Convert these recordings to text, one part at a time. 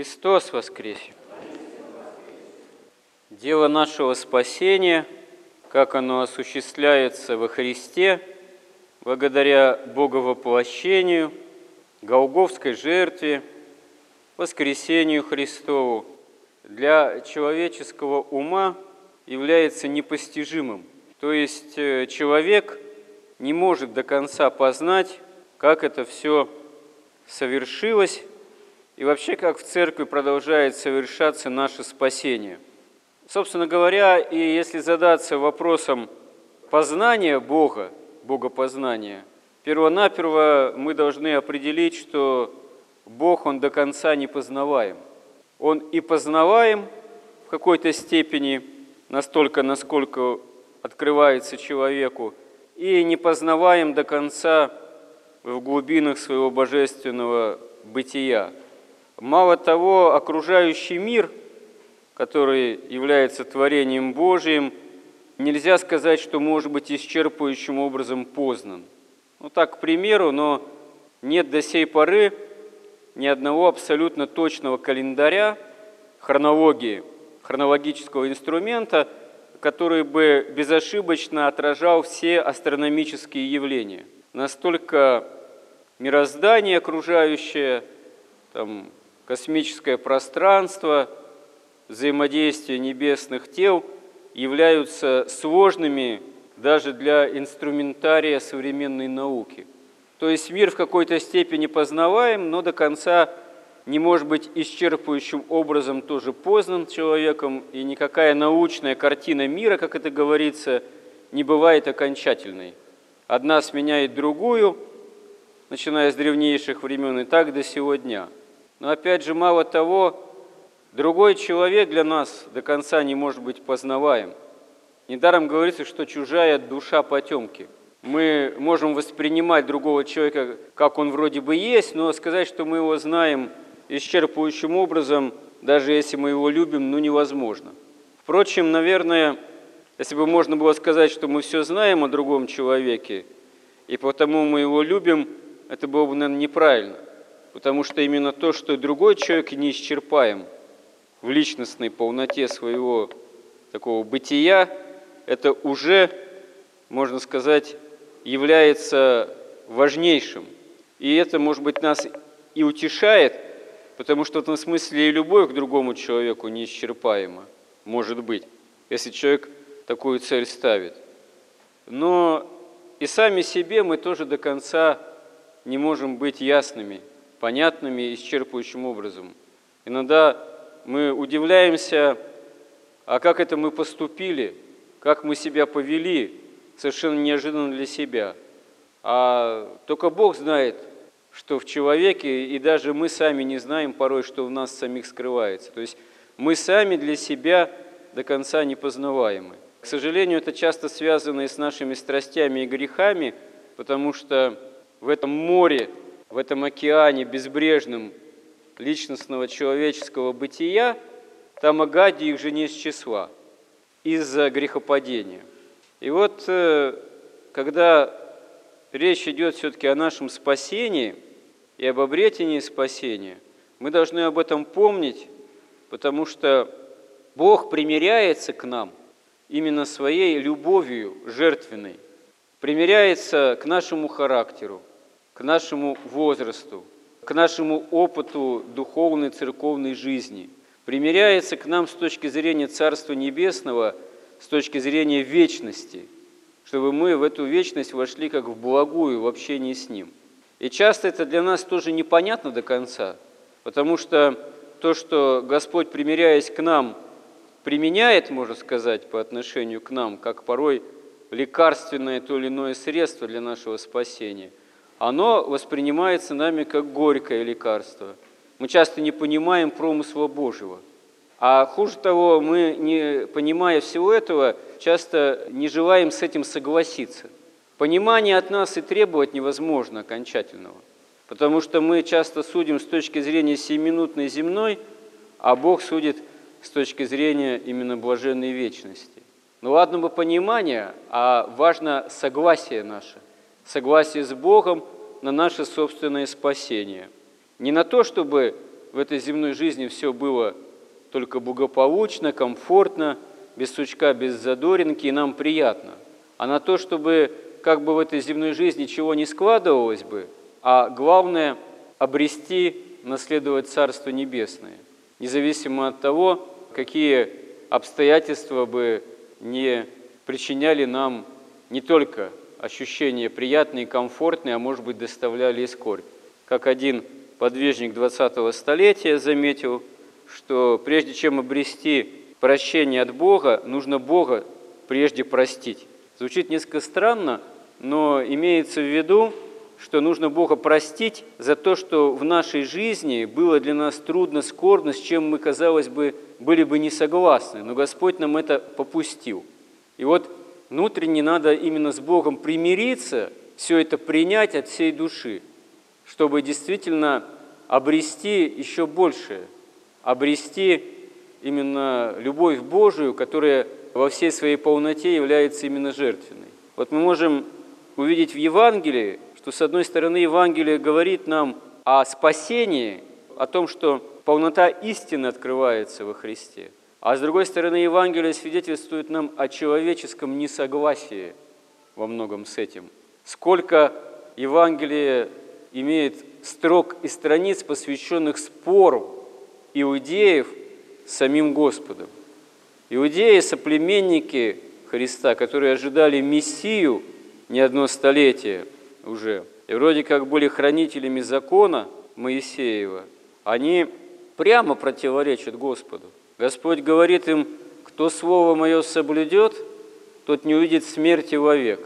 Христос воскресе! Дело нашего спасения, как оно осуществляется во Христе, благодаря Боговоплощению, Голгофской жертве, воскресению Христову, для человеческого ума является непостижимым. То есть человек не может до конца познать, как это все совершилось, и вообще, как в церкви продолжает совершаться наше спасение. Собственно говоря, и если задаться вопросом познания Бога, богопознания, первонаперво мы должны определить, что Бог, Он до конца не познаваем. Он и познаваем в какой-то степени, настолько, насколько открывается человеку, и не познаваем до конца в глубинах своего божественного бытия. Мало того, окружающий мир, который является творением Божиим, нельзя сказать, что может быть исчерпывающим образом познан. Так, к примеру, но нет до сей поры ни одного абсолютно точного календаря, хронологического инструмента, который бы безошибочно отражал все астрономические явления. Настолько мироздание окружающее, космическое пространство, взаимодействие небесных тел являются сложными даже для инструментария современной науки. То есть мир в какой-то степени познаваем, но до конца не может быть исчерпывающим образом тоже познан человеком, и никакая научная картина мира, как это говорится, не бывает окончательной. Одна сменяет другую, начиная с древнейших времен, и так до сего дня. Но опять же, мало того, другой человек для нас до конца не может быть познаваем. Недаром говорится, что чужая душа потемки. Мы можем воспринимать другого человека, как он вроде бы есть, но сказать, что мы его знаем исчерпывающим образом, даже если мы его любим, невозможно. Впрочем, наверное, если бы можно было сказать, что мы все знаем о другом человеке, и потому мы его любим, это было бы, наверное, неправильно. Потому что именно то, что другой человек не исчерпаем в личностной полноте своего такого бытия, это уже, можно сказать, является важнейшим. И это, может быть, нас и утешает, потому что в этом смысле и любовь к другому человеку неисчерпаема, может быть, если человек такую цель ставит. Но и сами себе мы тоже до конца не можем быть ясными, понятными, исчерпывающим образом. Иногда мы удивляемся, а как это мы поступили, как мы себя повели, совершенно неожиданно для себя. А только Бог знает, что в человеке, и даже мы сами не знаем порой, что в нас самих скрывается. То есть мы сами для себя до конца не познаваемы. К сожалению, это часто связано и с нашими страстями и грехами, потому что в этом море, в этом океане безбрежном личностного человеческого бытия, там Агаде их же не с числа из-за грехопадения. И вот, когда речь идет все-таки о нашем спасении и об обретении спасения, мы должны об этом помнить, потому что Бог примиряется к нам именно своей любовью жертвенной, примиряется к нашему характеру, к нашему возрасту, к нашему опыту духовной церковной жизни, примиряется к нам с точки зрения Царства Небесного, с точки зрения вечности, чтобы мы в эту вечность вошли как в благую в общении с Ним. И часто это для нас тоже непонятно до конца, потому что то, что Господь, примиряясь к нам, применяет, можно сказать, по отношению к нам, как порой лекарственное то или иное средство для нашего спасения, оно воспринимается нами как горькое лекарство. Мы часто не понимаем промысла Божьего. А хуже того, мы, не понимая всего этого, часто не желаем с этим согласиться. Понимания от нас и требовать невозможно окончательного, потому что мы часто судим с точки зрения сиюминутной земной, а Бог судит с точки зрения именно блаженной вечности. Ладно бы понимание, а важно согласие наше, согласие с Богом на наше собственное спасение. Не на то, чтобы в этой земной жизни все было только благополучно, комфортно, без сучка, без задоринки, и нам приятно. А на то, чтобы как бы в этой земной жизни чего не складывалось бы, а главное – обрести, наследовать Царство Небесное, независимо от того, какие обстоятельства бы не причиняли нам не только ощущения приятные, комфортные, а может быть, доставляли и скорбь. Как один подвижник 20-го столетия заметил, что прежде чем обрести прощение от Бога, нужно Бога прежде простить. Звучит несколько странно, но имеется в виду, что нужно Бога простить за то, что в нашей жизни было для нас трудно, скорбно, с чем мы, казалось бы, были бы не согласны, но Господь нам это попустил. И вот внутренне надо именно с Богом примириться, все это принять от всей души, чтобы действительно обрести еще большее, обрести именно любовь Божию, которая во всей своей полноте является именно жертвенной. Вот мы можем увидеть в Евангелии, что, с одной стороны, Евангелие говорит нам о спасении, о том, что полнота истины открывается во Христе, а с другой стороны, Евангелие свидетельствует нам о человеческом несогласии во многом с этим. Сколько Евангелие имеет строк и страниц, посвященных спору иудеев с самим Господом. Иудеи – соплеменники Христа, которые ожидали Мессию не одно столетие уже, и вроде как были хранителями закона Моисеева, они прямо противоречат Господу. Господь говорит им: кто слово мое соблюдет, тот не увидит смерти вовек.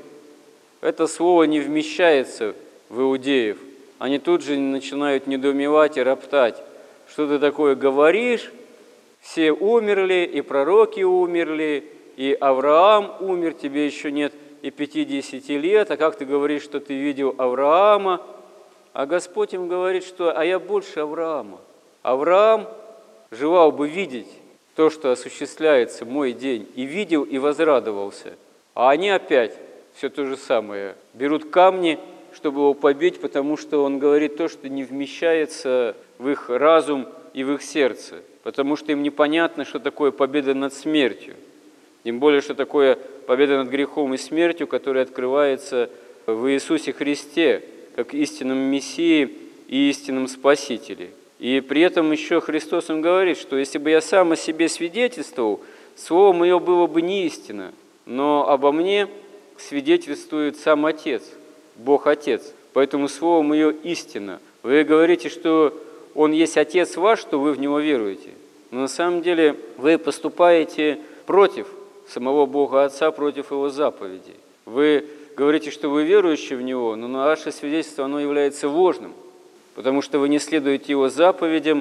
Это слово не вмещается в иудеев. Они тут же начинают недоумевать и роптать. Что ты такое говоришь? Все умерли, и пророки умерли, и Авраам умер, тебе еще нет и 50 лет, а как ты говоришь, что ты видел Авраама? А Господь им говорит, что «а я больше Авраама». Авраам желал бы видеть то, что осуществляется мой день, и видел, и возрадовался. А они опять все то же самое. Берут камни, чтобы его побить, потому что он говорит то, что не вмещается в их разум и в их сердце, потому что им непонятно, что такое победа над смертью. Тем более, что такое победа над грехом и смертью, которая открывается в Иисусе Христе, как истинном Мессии и истинном Спасителе. И при этом еще Христос им говорит, что если бы я сам о себе свидетельствовал, слово мое было бы не истинно, но обо мне свидетельствует сам Отец, Бог Отец. Поэтому слово мое истинно. Вы говорите, что Он есть Отец ваш, что вы в Него веруете. Но на самом деле вы поступаете против самого Бога Отца, против Его заповедей. Вы говорите, что вы верующие в Него, но ваше свидетельство, оно является ложным, потому что вы не следуете Его заповедям,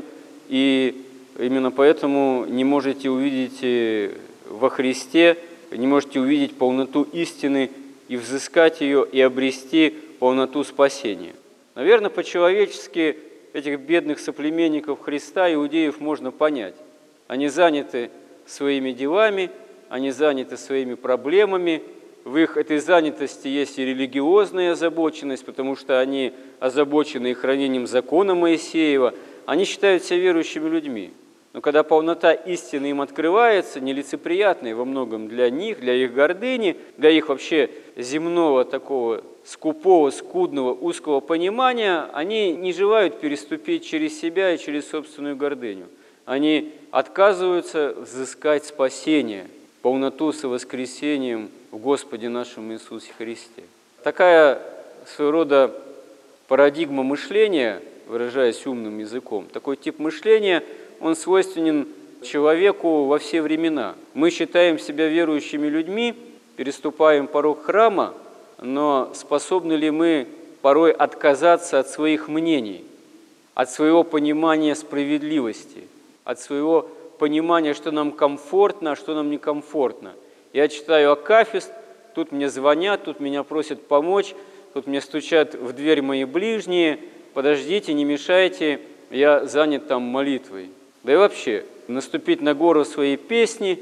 и именно поэтому не можете увидеть во Христе, не можете увидеть полноту истины и взыскать ее, и обрести полноту спасения. Наверное, по-человечески этих бедных соплеменников Христа, иудеев, можно понять. Они заняты своими делами, они заняты своими проблемами, в их этой занятости есть и религиозная озабоченность, потому что они озабочены хранением закона Моисеева, они считают себя верующими людьми. Но когда полнота истины им открывается, нелицеприятной во многом для них, для их гордыни, для их вообще земного такого скупого, скудного, узкого понимания, они не желают переступить через себя и через собственную гордыню. Они отказываются взыскать спасение, полноту со воскресением в Господе нашем Иисусе Христе. Такая своего рода парадигма мышления, выражаясь умным языком, такой тип мышления, он свойственен человеку во все времена. Мы считаем себя верующими людьми, переступаем порог храма, но способны ли мы порой отказаться от своих мнений, от своего понимания справедливости, от своего понимания, что нам комфортно, а что нам некомфортно. Я читаю акафист, тут мне звонят, тут меня просят помочь, тут мне стучат в дверь мои ближние, подождите, не мешайте, я занят там молитвой. Да и вообще, наступить на гору своей песни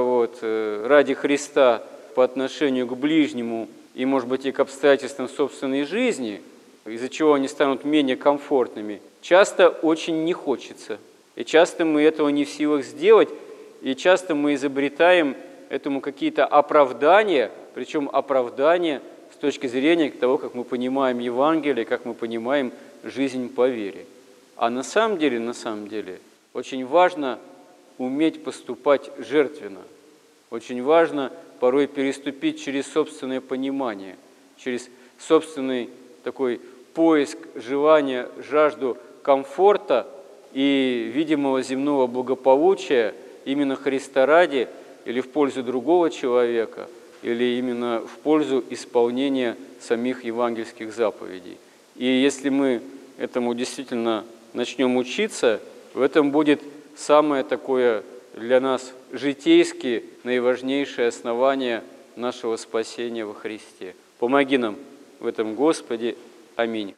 ради Христа по отношению к ближнему и, может быть, и к обстоятельствам собственной жизни, из-за чего они станут менее комфортными, часто очень не хочется. И часто мы этого не в силах сделать, и часто мы изобретаем этому какие-то оправдания, причем оправдания с точки зрения того, как мы понимаем Евангелие, как мы понимаем жизнь по вере. А на самом деле, очень важно уметь поступать жертвенно. Очень важно порой переступить через собственное понимание, через собственный такой поиск, желание, жажду комфорта и видимого земного благополучия именно Христа ради или в пользу другого человека, или именно в пользу исполнения самих евангельских заповедей. И если мы этому действительно начнем учиться, в этом будет самое такое для нас житейски наиважнейшее основание нашего спасения во Христе. Помоги нам в этом, Господи. Аминь.